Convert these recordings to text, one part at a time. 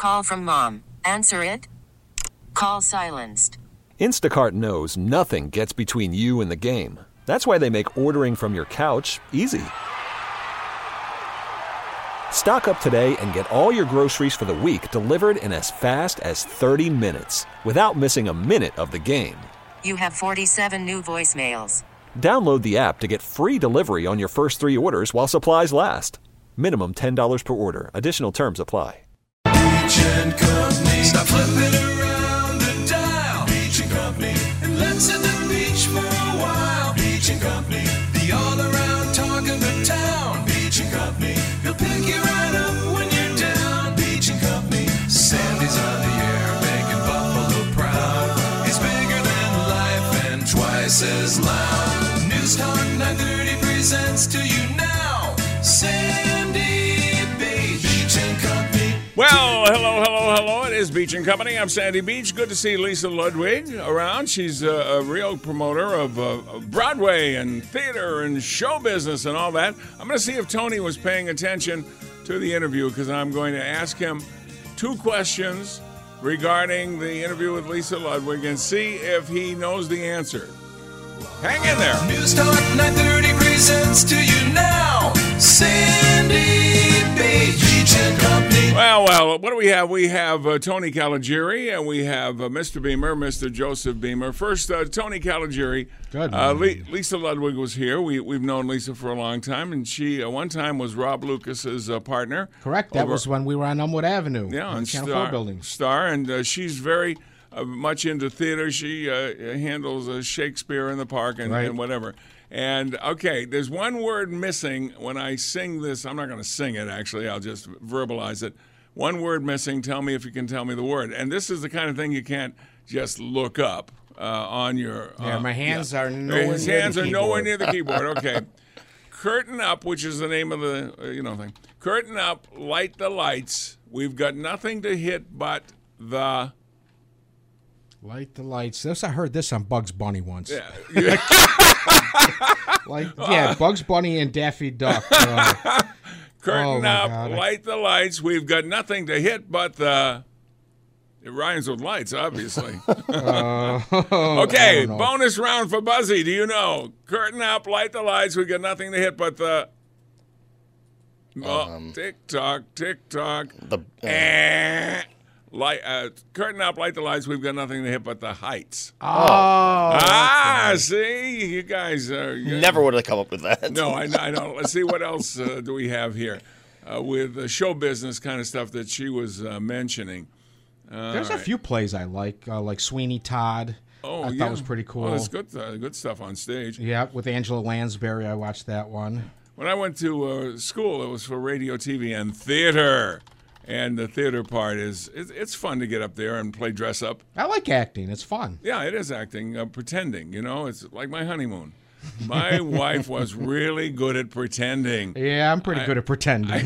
call from mom. Answer it. Call silenced. Instacart knows nothing gets between you and the game. That's why they make ordering from your couch easy. Stock up today and get all your groceries for the week delivered in as fast as 30 minutes without missing a minute of the game. You have 47 new voicemails. Download the app to get free delivery on your first 3 orders while supplies last. Minimum $10 per order. Additional terms apply. Beach and Company. Stop flipping around the dial. Beach and Company. And let's hit the beach for a while. Beach and Company. The all-around talk of the town. Beach and Company. He'll pick you right up when you're down. Beach and Company. Sandy's on the air making Buffalo proud. He's bigger than life and twice as loud. News Talk 930 presents to you now. Sandy Beach and Company. Well, hello. It is Beach and Company. I'm Sandy Beach. Good to see Lisa Ludwig around. She's a real promoter of Broadway and theater and show business and all that. I'm going to see if Tony was paying attention to the interview because I'm going to ask him 2 questions regarding the interview with Lisa Ludwig and see if he knows the answer. Hang in there. News Talk 930 presents to you now, Sandy Beach and Company. Well, what do we have? We have Tony Caligiuri, and we have Mr. Beamer, Mr. Joseph Beamer. First, Tony Caligiuri. Good. Lisa Ludwig was here. We've known Lisa for a long time, and she, one time, was Rob Lucas's partner. Correct. That was when we were on Elmwood Avenue. Yeah, on on Channel Star, 4 building. Star, and she's very much into theater. She handles Shakespeare in the Park and whatever. And, okay, there's one word missing when I sing this. I'm not going to sing it, actually. I'll just verbalize it. One word missing. Tell me if you can tell me the word. And this is the kind of thing you can't just look up on your... my hands are nowhere near the keyboard. His hands are nowhere near the keyboard. Okay. Curtain up, which is the name of the thing. Curtain up, light the lights. We've got nothing to hit but the... Light the lights. I heard this on Bugs Bunny once. Yeah. Bugs Bunny and Daffy Duck. Curtain up, light the lights. We've got nothing to hit but the... It rhymes with lights, obviously. Okay, bonus round for Buzzy. Do you know? Curtain up, light the lights. We've got nothing to hit but the... tick-tock, tick-tock. Curtain up, light the lights. We've got nothing to hit but the heights. See? You guys are... Never would have come up with that. No, I know. Let's see, what else do we have here with show business kind of stuff that she was mentioning. There's a few plays I like Sweeney Todd. I thought was pretty cool. Well, it's good stuff on stage. Yeah, with Angela Lansbury, I watched that one. When I went to school, it was for radio, TV, and theater. And the theater part it's fun to get up there and play dress up. I like acting. It's fun. Yeah, it is acting, pretending. It's like my honeymoon. My wife was really good at pretending. Yeah, I'm pretty good at pretending.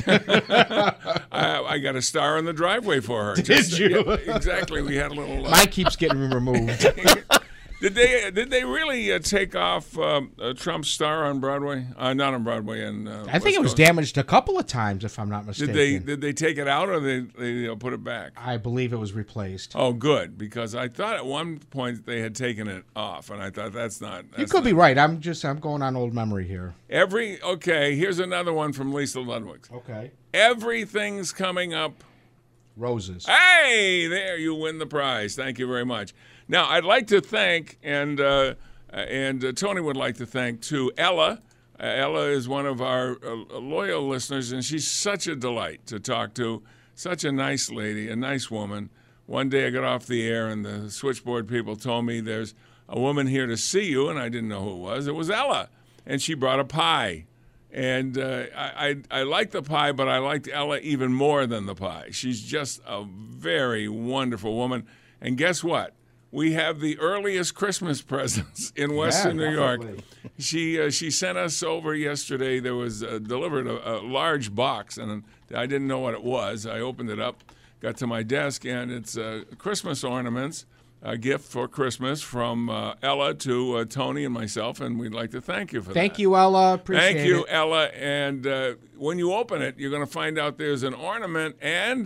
I got a star in the driveway for her. Did you? Yeah, exactly. We had a little... Mine keeps getting removed. Did they really take off Trump's star on Broadway? Not on Broadway. I think it was damaged a couple of times, if I'm not mistaken. Did they take it out or they put it back? I believe it was replaced. Oh, good, because I thought at one point they had taken it off, and I thought that's not. You could be right. I'm going on old memory here. Here's another one from Lisa Ludwig. Okay. Everything's coming up. Roses. Hey, there, you win the prize. Thank you very much. Now, I'd like to thank, and Tony would like to thank, too, Ella. Ella is one of our loyal listeners, and she's such a delight to talk to. Such a nice lady, a nice woman. One day I got off the air, and the switchboard people told me there's a woman here to see you, and I didn't know who it was. It was Ella, and she brought a pie. And I liked the pie, but I liked Ella even more than the pie. She's just a very wonderful woman. And guess what? We have the earliest Christmas presents in Western New York. She sent us over yesterday. There was delivered a large box, and I didn't know what it was. I opened it up, got to my desk, and it's Christmas ornaments, a gift for Christmas from Ella to Tony and myself, and we'd like to thank you for that. Thank you, Ella. Appreciate it. Thank you, Ella. And when you open it, you're going to find out there's an ornament and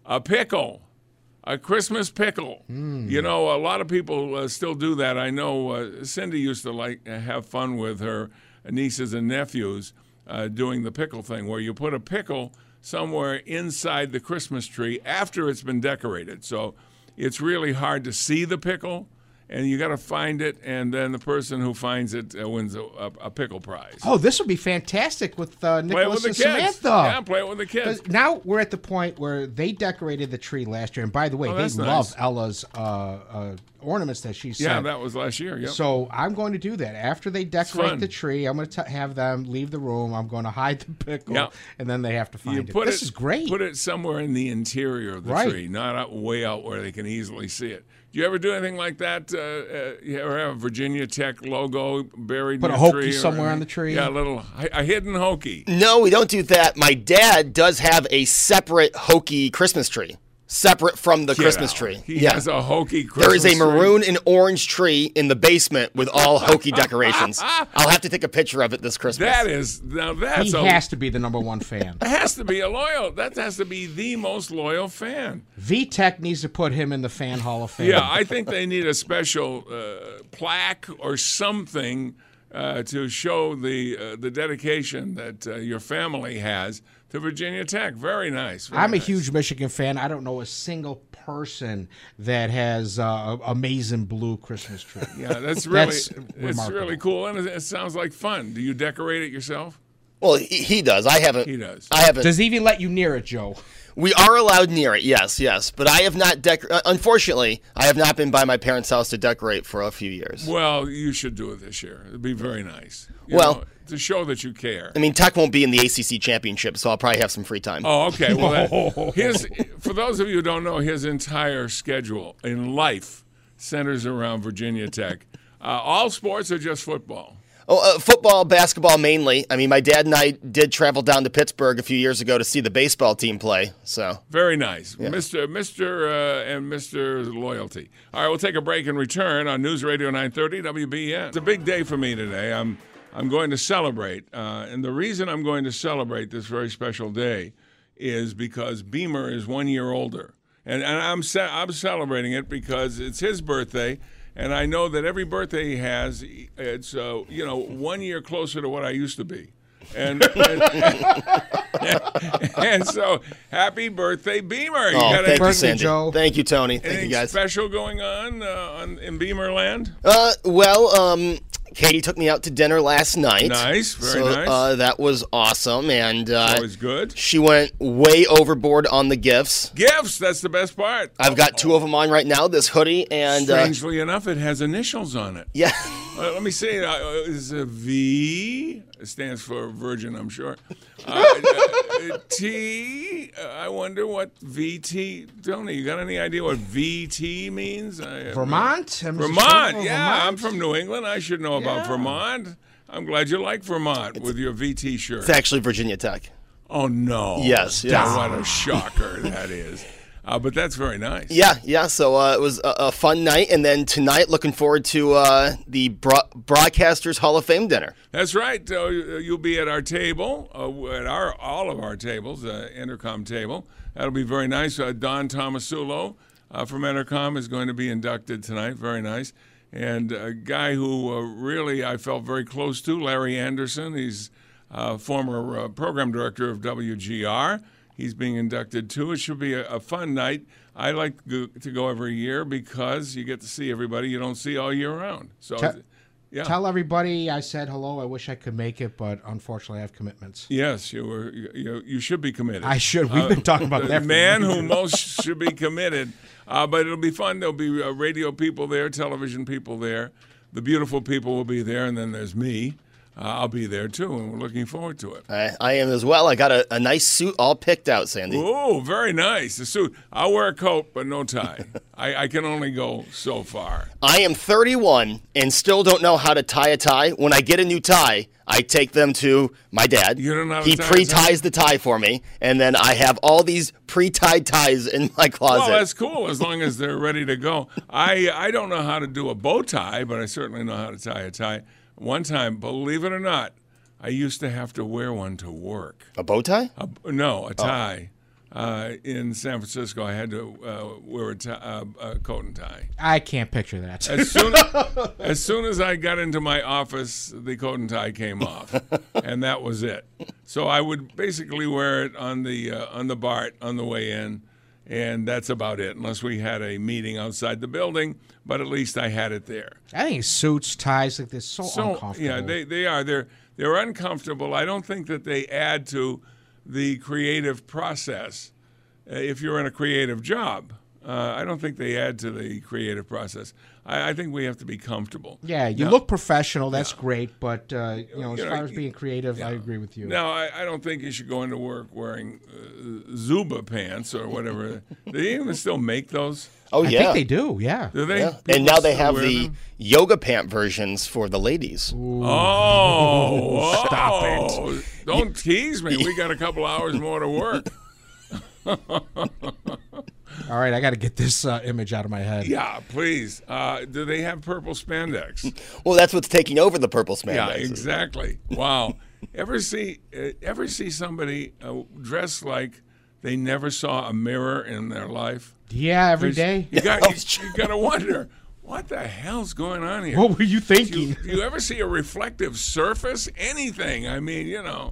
a pickle. A Christmas pickle. You know, a lot of people still do that. I know Cindy used to have fun with her nieces and nephews doing the pickle thing, where you put a pickle somewhere inside the Christmas tree after it's been decorated. So it's really hard to see the pickle, and you got to find it, and then the person who finds it wins a pickle prize. Oh, this would be fantastic with Nicholas and Samantha. Yeah, play it with the kids. Now we're at the point where they decorated the tree last year, and by the way, they love Ella's ornaments that she sent. Yeah, that was last year. Yep. So I'm going to do that. After they decorate the tree, I'm going to have them leave the room. I'm going to hide the pickle, and then they have to find it. This is great. Put it somewhere in the interior of the tree, not way out where they can easily see it. Do you ever do anything like that? You ever have a Virginia Tech logo buried in the tree? Put a Hokie somewhere on the tree? Yeah, a hidden Hokie. No, we don't do that. My dad does have a separate Hokie Christmas tree. Separate from the Christmas tree. He has a Hokie Christmas tree. There is a maroon and orange tree in the basement with all Hokie decorations. I'll have to take a picture of it this Christmas. He has to be the number one fan. That has to be that has to be the most loyal fan. VTech needs to put him in the Fan Hall of Fame. Yeah, I think they need a special plaque or something to show the dedication that your family has to Virginia Tech. Very nice. I'm a huge Michigan fan. I don't know a single person that has amazing blue Christmas tree. Yeah, it's really cool, and it sounds like fun. Do you decorate it yourself? Well, he does. I haven't. He does. I haven't. Does he even let you near it, Joe? We are allowed near it, yes. But I have not unfortunately, I have not been by my parents' house to decorate for a few years. Well, you should do it this year. It'd be very nice. To show that you care. I mean, Tech won't be in the ACC championship, so I'll probably have some free time. Oh, okay. Well, for those of you who don't know, his entire schedule in life centers around Virginia Tech. All sports or just football? Football, basketball mainly. I mean, my dad and I did travel down to Pittsburgh a few years ago to see the baseball team play. So very nice, yeah. Mr. Loyalty. All right, we'll take a break and return on News Radio 930 WBN. It's a big day for me today. I'm going to celebrate, and the reason I'm going to celebrate this very special day is because Beamer is 1 year older, and I'm celebrating it because it's his birthday. And I know that every birthday he has, it's 1 year closer to what I used to be, and so happy birthday, Beamer! Thank you, Sandy. Joe. Thank you, Tony. Thank you, guys. Special going on in Beamer Land? Katie took me out to dinner last night. Nice, very nice. That was awesome, and always good. She went way overboard on the gifts. Gifts, that's the best part. I've got two of them on right now. This hoodie and strangely enough, it has initials on it. Yeah. Let me see. Is a V? It stands for Virgin, I'm sure. T. I wonder what VT. Tony, you got any idea what VT means? Vermont. Vermont. Yeah, Vermont. I'm from New England. I should know about Vermont. I'm glad you like Vermont with your VT shirt. It's actually Virginia Tech. Oh no. Yes. What a shocker that is. But that's very nice. Yeah. So it was a fun night, and then tonight, looking forward to the Broadcasters Hall of Fame dinner. That's right. You'll be at our table, at all of our tables, Intercom table. That'll be very nice. Don Tomasulo from Intercom is going to be inducted tonight. Very nice. And a guy who really I felt very close to, Larry Anderson. He's former program director of WGR. He's being inducted, too. It should be a fun night. I like to go every year because you get to see everybody you don't see all year round. So, Tell everybody I said hello. I wish I could make it, but unfortunately I have commitments. Yes, you should be committed. I should. We've been talking about that. The man who most should be committed. But it'll be fun. There'll be radio people there, television people there. The beautiful people will be there, and then there's me. I'll be there, too, and we're looking forward to it. I am as well. I got a nice suit all picked out, Sandy. Oh, very nice. The suit. I'll wear a coat, but no tie. I can only go so far. I am 31 and still don't know how to tie a tie. When I get a new tie, I take them to my dad. You don't know how to He pre-ties the tie for me, and then I have all these pre-tied ties in my closet. Well, that's cool as long as they're ready to go. I don't know how to do a bow tie, but I certainly know how to tie a tie. One time, believe it or not, I used to have to wear one to work. A bow tie? No, a tie. in San Francisco, I had to wear a coat and tie. I can't picture that. As soon as I got into my office, the coat and tie came off, and that was it. So I would basically wear it on the BART on the way in, and that's about it, unless we had a meeting outside the building. But at least I had it there. I think suits, ties like this so uncomfortable. Yeah, they are. They're uncomfortable. I don't think that they add to the creative process. If you're in a creative job, I don't think they add to the creative process. I think we have to be comfortable. Yeah, you look professional. That's great, but as far as being creative, I agree with you. No, I don't think you should go into work wearing Zuba pants or whatever. Do they even still make those? Oh, yeah. I think they do, yeah. Do they? Yeah. And now they have the yoga pant versions for the ladies. Oh, stop it. Don't tease me. We got a couple hours more to work. All right, I got to get this image out of my head. Yeah, please. Do they have purple spandex? Well, that's what's taking over the purple spandex. Yeah, exactly. Wow. Ever see somebody dressed like they never saw a mirror in their life? Yeah, every day. You got to wonder, what the hell's going on here? What were you thinking? Do you ever see a reflective surface? Anything. I mean,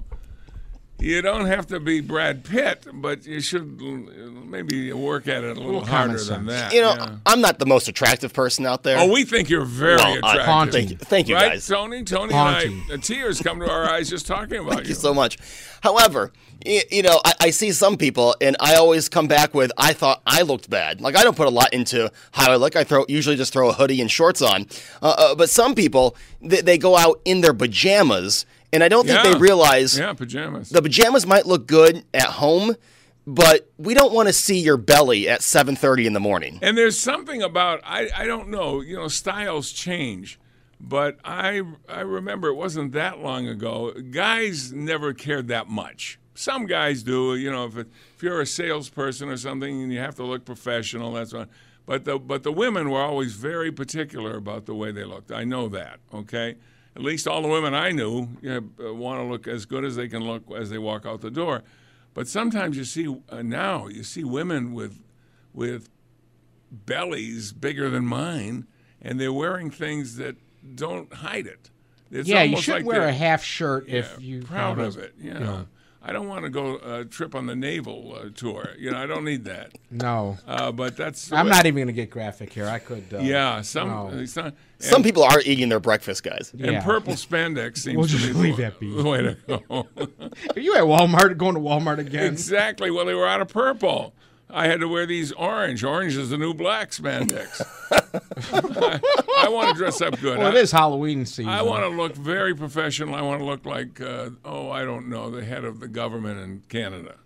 you don't have to be Brad Pitt, but you should maybe work at it a little harder than that. I'm not the most attractive person out there. Oh, we think you're very attractive. Haunting. Thank you, right, guys. Tony and I, tears come to our eyes just talking about Thank you so much. However, I see some people, and I always come back with, I thought I looked bad. Like, I don't put a lot into how I look. I usually just throw a hoodie and shorts on. But some people, they go out in their pajamas, and I don't think they realize pajamas. The pajamas might look good at home, but we don't want to see your belly at 7:30 in the morning. And there's something about, I don't know, styles change. But I remember it wasn't that long ago. Guys never cared that much. Some guys do. If you're a salesperson or something and you have to look professional, that's fine. But the women were always very particular about the way they looked. I know that. Okay, at least all the women I knew want to look as good as they can look as they walk out the door. But sometimes you see women with bellies bigger than mine, and they're wearing things that don't hide it. It's you shouldn't wear a half shirt if you're proud of it. Yeah. I don't want to go trip on the naval tour. I don't need that. No. But that's. I'm not even going to get graphic here. I could. Some people are eating their breakfast, guys. And purple spandex seems we'll to just be leave that be. the way to go. Are you at Walmart? Going to Walmart again? Exactly. Well, they were out of purple. I had to wear these orange. Orange is the new black spandex. I want to dress up good. Well, it is Halloween season. I want to look very professional. I want to look like, I don't know, the head of the government in Canada.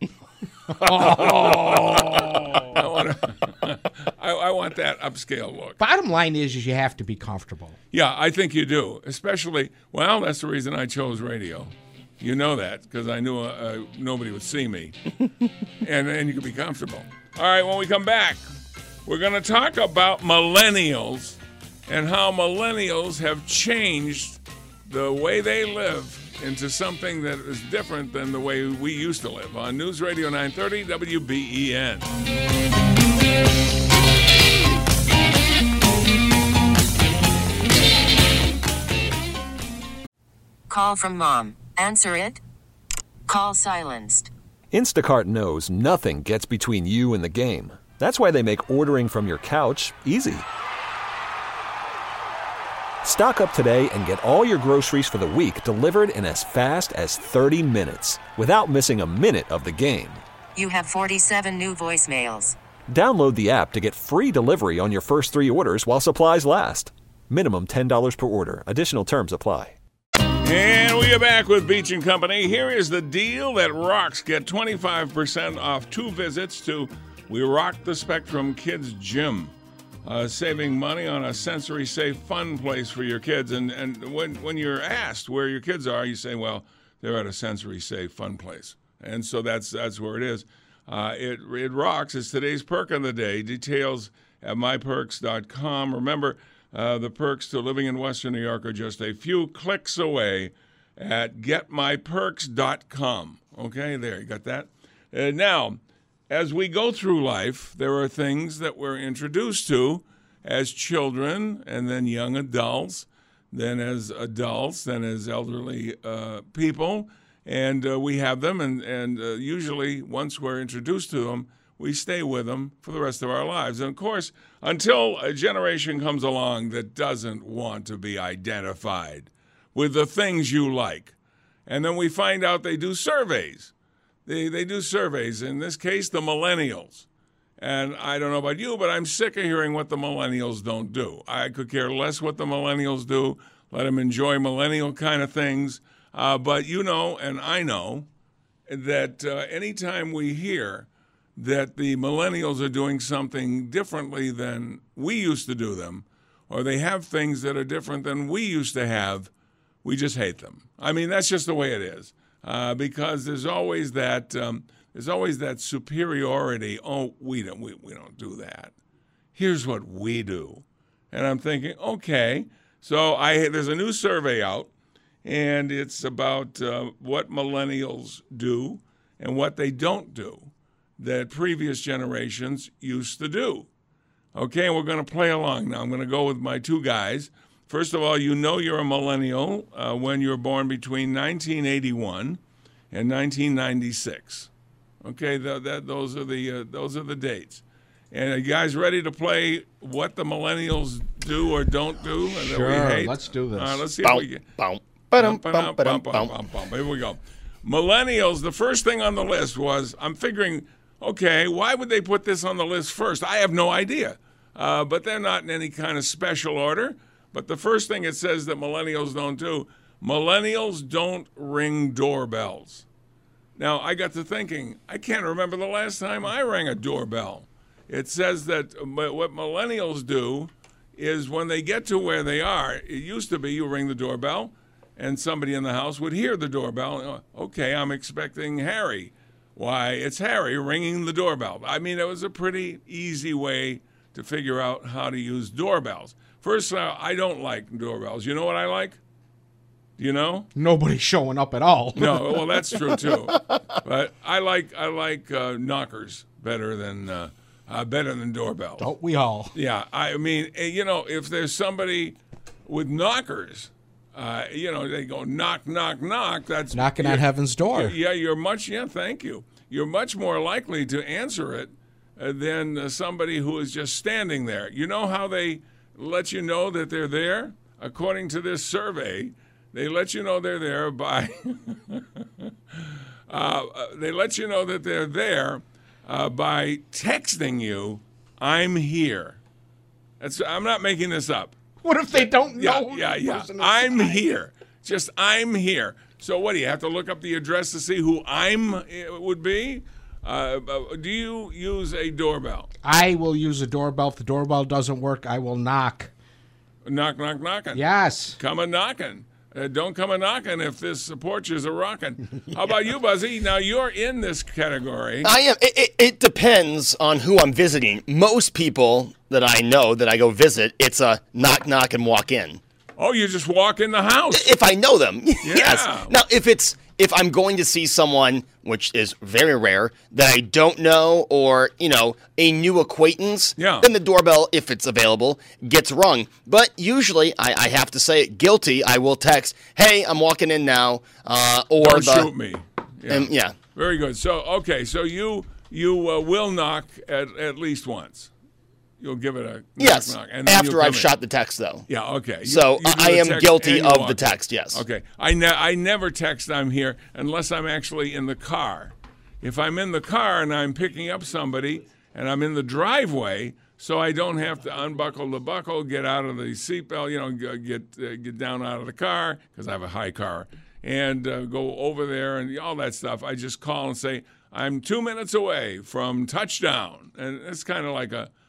I want that upscale look. Bottom line is you have to be comfortable. Yeah, I think you do. Especially, that's the reason I chose radio. You know that, because I knew nobody would see me. and you could be comfortable. All right, when we come back, we're going to talk about millennials and how millennials have changed the way they live into something that is different than the way we used to live. On News Radio 930 WBEN. Call from mom. Answer it. Call silenced. Instacart knows nothing gets between you and the game. That's why they make ordering from your couch easy. Stock up today and get all your groceries for the week delivered in as fast as 30 minutes without missing a minute of the game. You have 47 new voicemails. Download the app to get free delivery on your first 3 orders while supplies last. Minimum $10 per order. Additional terms apply. And we are back with Beach & Company. Here is the deal that rocks. Get 25% off 2 visits to We Rock the Spectrum Kids Gym. Saving money on a sensory-safe, fun place for your kids. And when you're asked where your kids are, you say, well, they're at a sensory-safe, fun place. And so that's where it is. It rocks. It's today's perk of the day. Details at myperks.com. Remember, the perks to living in Western New York are just a few clicks away at getmyperks.com. Okay, there, you got that? Now, as we go through life, there are things that we're introduced to as children and then young adults, then as adults, then as elderly people, and we have them, and usually once we're introduced to them, we stay with them for the rest of our lives. And, of course, until a generation comes along that doesn't want to be identified with the things you like, and then we find out they do surveys. They do surveys, in this case, the millennials. And I don't know about you, but I'm sick of hearing what the millennials don't do. I could care less what the millennials do. Let them enjoy millennial kind of things. But you know, and I know, that anytime we hear that the millennials are doing something differently than we used to do them, or they have things that are different than we used to have, we just hate them. I mean, that's just the way it is. Because there's always that superiority. Oh, we don't do that. Here's what we do, and I'm thinking, okay. So there's a new survey out, and it's about what millennials do and what they don't do that previous generations used to do. Okay, and we're going to play along now. I'm going to go with my two guys. First of all, you know you're a millennial when you're born between 1981 and 1996. Okay, those are the dates. And are you guys ready to play what the millennials do or don't do? Sure, that we hate? Let's do this. Let's see if we get. Here we go. Millennials, the first thing on the list was, I'm figuring, okay, why would they put this on the list first? I have no idea. But they're not in any kind of special order. But the first thing it says that millennials don't do, millennials don't ring doorbells. Now, I got to thinking, I can't remember the last time I rang a doorbell. It says that what millennials do is when they get to where they are, it used to be you ring the doorbell and somebody in the house would hear the doorbell. Okay, I'm expecting Harry. Why, it's Harry ringing the doorbell. I mean, it was a pretty easy way to figure out how to use doorbells. First, I don't like doorbells. You know what I like? Do you know? Nobody's showing up at all. No, well, that's true too. But I like knockers better than doorbells. Don't we all? Yeah, I mean, you know, if there's somebody with knockers, they go knock, knock, knock. That's knocking on heaven's door. Yeah, thank you. You're much more likely to answer it than somebody who is just standing there. You know how they let you know that they're there? According to this survey, they let you know they're there by by texting you, "I'm here." I'm not making this up. What if they don't know? Yeah. I'm here. Just I'm here. So what do you have to look up the address to see who would be? Do you use a doorbell? I will use a doorbell. If the doorbell doesn't work, I will knock. Knock, knock, knocking. Yes. Come a knocking. Don't come a knocking if this porch is a rocking. How about you, Buzzy? Now, you're in this category. I am. It depends on who I'm visiting. Most people that I know that I go visit, it's a knock, knock, and walk in. Oh, you just walk in the house. If I know them. Yeah. Yes. Now, if I'm going to see someone, which is very rare, that I don't know or, a new acquaintance, then the doorbell, if it's available, gets rung. But usually, I have to say it, guilty, I will text, "Hey, I'm walking in now," or don't shoot me. Yeah. Very good. So, okay, so you will knock at least once. You'll give it a knock, and after I've shot the text, though. Yeah, okay. So I am guilty of the text, yes. Okay. I never text "I'm here" unless I'm actually in the car. If I'm in the car and I'm picking up somebody and I'm in the driveway, so I don't have to unbuckle the buckle, get out of the seatbelt, get down out of the car, because I have a high car, and go over there and all that stuff. I just call and say, "I'm 2 minutes away from touchdown." And it's kind of like a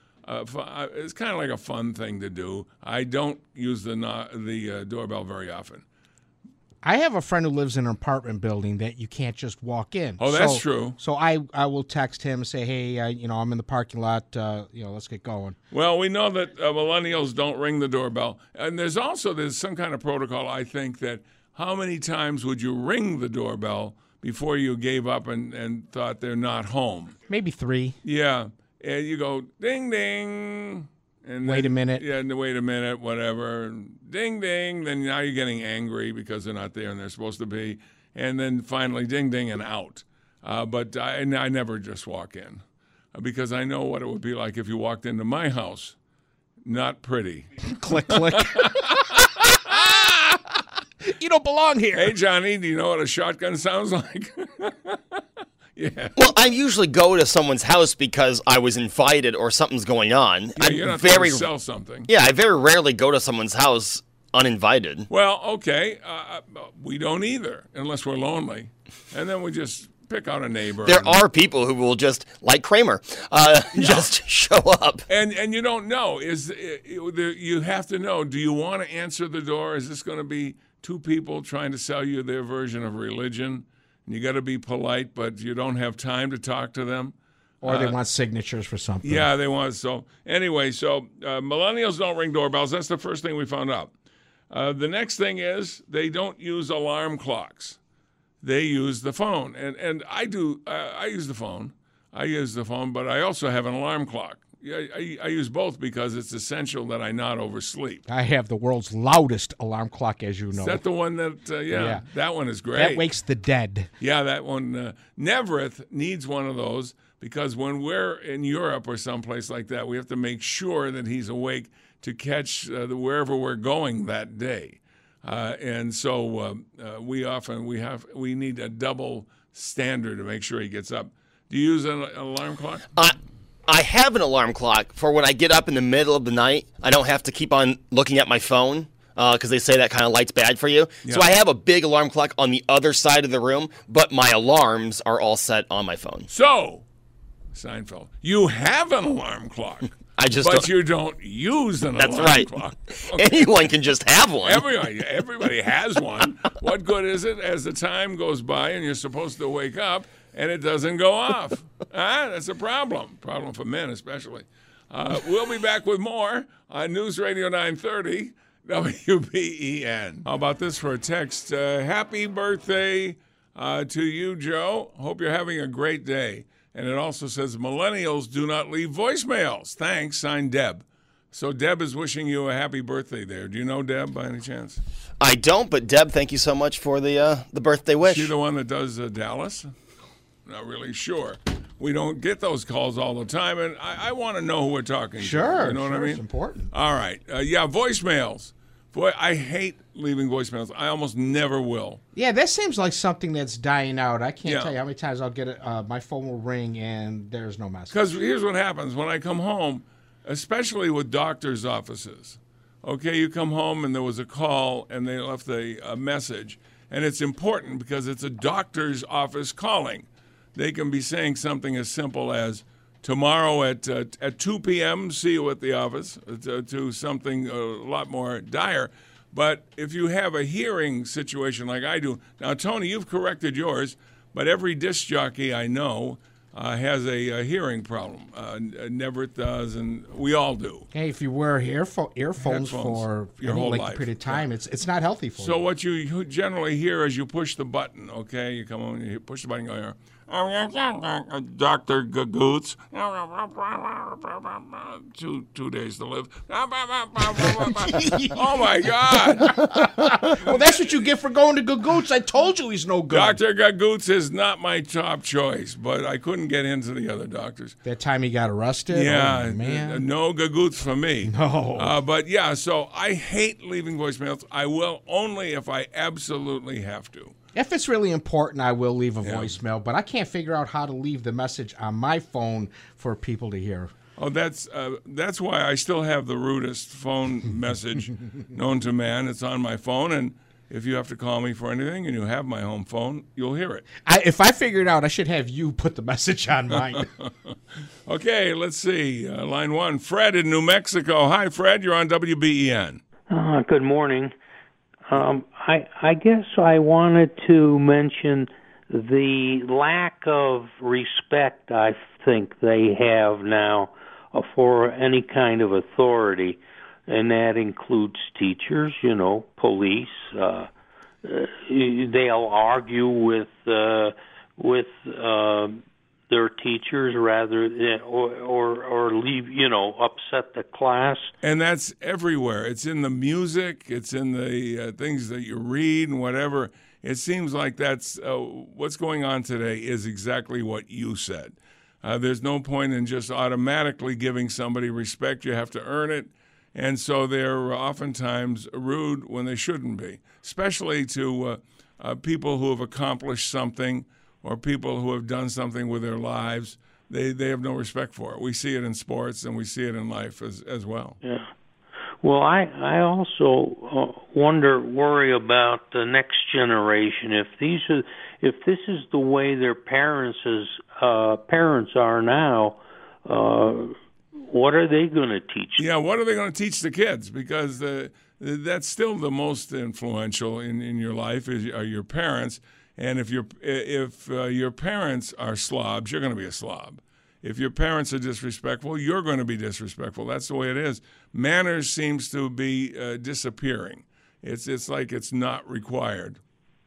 fun thing to do. I don't use the doorbell very often. I have a friend who lives in an apartment building that you can't just walk in. Oh, that's true. So I will text him and say, "Hey, I'm in the parking lot. Let's get going." Well, we know that millennials don't ring the doorbell, and there's some kind of protocol. I think that how many times would you ring the doorbell before you gave up and thought they're not home. Maybe 3. Yeah. And you go, ding, ding. And wait a minute. Yeah, wait a minute, whatever. Ding, ding. Then now you're getting angry because they're not there and they're supposed to be. And then finally, ding, ding, and out. But I never just walk in because I know what it would be like if you walked into my house. Not pretty. Click, click. You don't belong here. Hey, Johnny, do you know what a shotgun sounds like? Yeah. Well, I usually go to someone's house because I was invited or something's going on. Yeah, you're not trying to sell something. Yeah, I very rarely go to someone's house uninvited. Well, okay. We don't either, unless we're lonely. And then we just pick out a neighbor. There are people who will just, like Kramer, just show up. And you don't know. You have to know, do you want to answer the door? Is this going to be 2 people trying to sell you their version of religion? You got to be polite, but you don't have time to talk to them. Or they want signatures for something. Yeah, they want. So anyway, millennials don't ring doorbells. That's the first thing we found out. The next thing is they don't use alarm clocks. They use the phone. And I do. I use the phone. But I also have an alarm clock. I use both because it's essential that I not oversleep. I have the world's loudest alarm clock, as you know. Is that the one that, yeah, that one is great. That wakes the dead. Yeah, that one. Neverith needs one of those because when we're in Europe or someplace like that, we have to make sure that he's awake to catch wherever we're going that day. And so we need a double standard to make sure he gets up. Do you use an alarm clock? I have an alarm clock for when I get up in the middle of the night. I don't have to keep on looking at my phone because they say that kind of light's bad for you. Yeah. So I have a big alarm clock on the other side of the room, but my alarms are all set on my phone. So, Seinfeld, you have an alarm clock. But you don't use an alarm clock. Okay. Anyone can just have one. Everybody has one. What good is it as the time goes by and you're supposed to wake up and it doesn't go off? That's a problem. Problem for men especially. We'll be back with more on News Radio 930 WBEN. How about this for a text? Happy birthday to you, Joe. Hope you're having a great day. And it also says, millennials do not leave voicemails. Thanks, signed Deb. So Deb is wishing you a happy birthday there. Do you know Deb by any chance? I don't, but Deb, thank you so much for the birthday wish. Is she the one that does Dallas? Not really sure. We don't get those calls all the time, and I want to know who we're talking to. Sure. You know what I mean? It's important. All right. Voicemails. Boy, I hate leaving voicemails. I almost never will. Yeah, that seems like something that's dying out. I can't tell you how many times I'll get it. My phone will ring and there's no message. Because here's what happens when I come home, especially with doctors' offices. Okay, you come home and there was a call and they left a message. And it's important because it's a doctor's office calling. They can be saying something as simple as, tomorrow at 2 p.m., see you at the office, to something a lot more dire. But if you have a hearing situation like I do, now, Tony, you've corrected yours, but every disc jockey I know has a hearing problem. Never does, and we all do. Hey, if you wear earphones for your whole life, period of time, it's not healthy for you. So what you generally hear is you push the button, okay? You come on, you push the button, you go here. Dr. Gagoots, 2 days to live. Oh, my God. Well, that's what you get for going to Gagoots. I told you he's no good. Dr. Gagoots is not my top choice, but I couldn't get into the other doctors. That time he got arrested? Yeah. Oh, man. No Gagoots for me. No. But, yeah, so I hate leaving voicemails. I will only if I absolutely have to. If it's really important, I will leave a voicemail, but I can't figure out how to leave the message on my phone for people to hear. Oh, that's why I still have the rudest phone message known to man. It's on my phone, and if you have to call me for anything and you have my home phone, you'll hear it. If I figure it out, I should have you put the message on mine. Okay, let's see. Line 1, Fred in New Mexico. Hi, Fred. You're on WBEN. Good morning. I guess I wanted to mention the lack of respect I think they have now for any kind of authority, and that includes teachers, police, they'll argue with their teachers rather than, or leave, upset the class. And that's everywhere. It's in the music. It's in the things that you read and whatever. It seems like that's what's going on today is exactly what you said. There's no point in just automatically giving somebody respect. You have to earn it. And so they're oftentimes rude when they shouldn't be, especially to people who have accomplished something or people who have done something with their lives. They have no respect for it. We see it in sports and we see it in life as well. Yeah. Well, I also worry about the next generation. If this is the way their parents are now, what are they going to teach them? Yeah, what are they going to teach the kids? Because that's still the most influential in your life are your parents. And if your parents are slobs, you're going to be a slob. If your parents are disrespectful, you're going to be disrespectful. That's the way it is. Manners seems to be disappearing. It's like it's not required.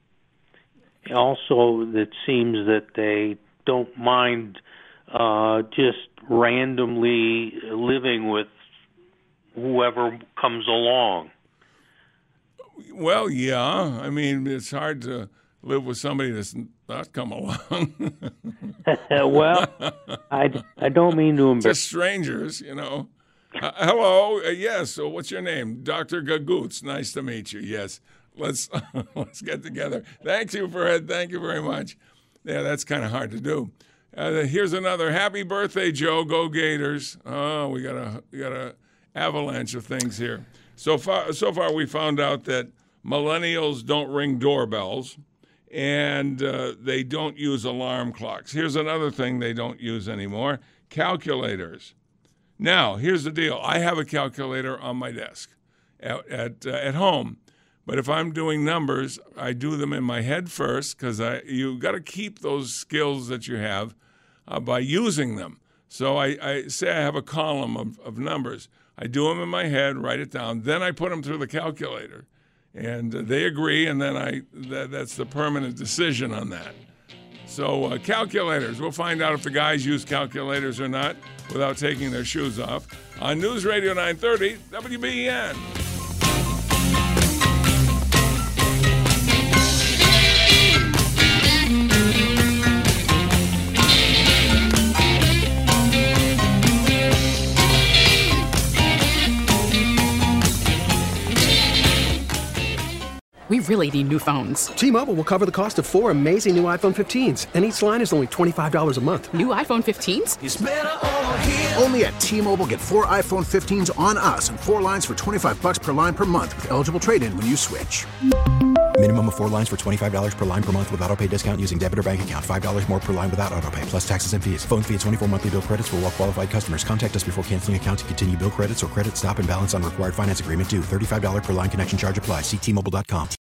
Also, it seems that they don't mind just randomly living with whoever comes along. Well, yeah. I mean, it's hard to live with somebody that's not come along. Well, I don't mean to embarrass. Just strangers, hello, yes. So, what's your name, Dr. Gagoots? Nice to meet you. Yes, let's get together. Thank you very much. Yeah, that's kind of hard to do. Here's another happy birthday, Joe. Go Gators! Oh, we got a avalanche of things here. So far, we found out that millennials don't ring doorbells. And they don't use alarm clocks. Here's another thing they don't use anymore, calculators. Now, here's the deal. I have a calculator on my desk at home. But if I'm doing numbers, I do them in my head first because you got to keep those skills that you have by using them. So I say I have a column of numbers. I do them in my head, write it down. Then I put them through the calculator. And they agree, and then that's the permanent decision on that. So calculators, we'll find out if the guys use calculators or not without taking their shoes off. On News Radio 930, WBEN. We really need new phones. T-Mobile will cover the cost of 4 amazing new iPhone 15s, and each line is only $25 a month. New iPhone 15s? It's better over here. Only at T-Mobile, get 4 iPhone 15s on us and 4 lines for $25 per line per month with eligible trade-in when you switch. Minimum of 4 lines for $25 per line per month with autopay discount using debit or bank account. $5 more per line without autopay, plus taxes and fees. Phone fee at 24 monthly bill credits for well-qualified customers. Contact us before canceling account to continue bill credits or credit stop and balance on required finance agreement due. $35 per line connection charge applies. See T-Mobile.com.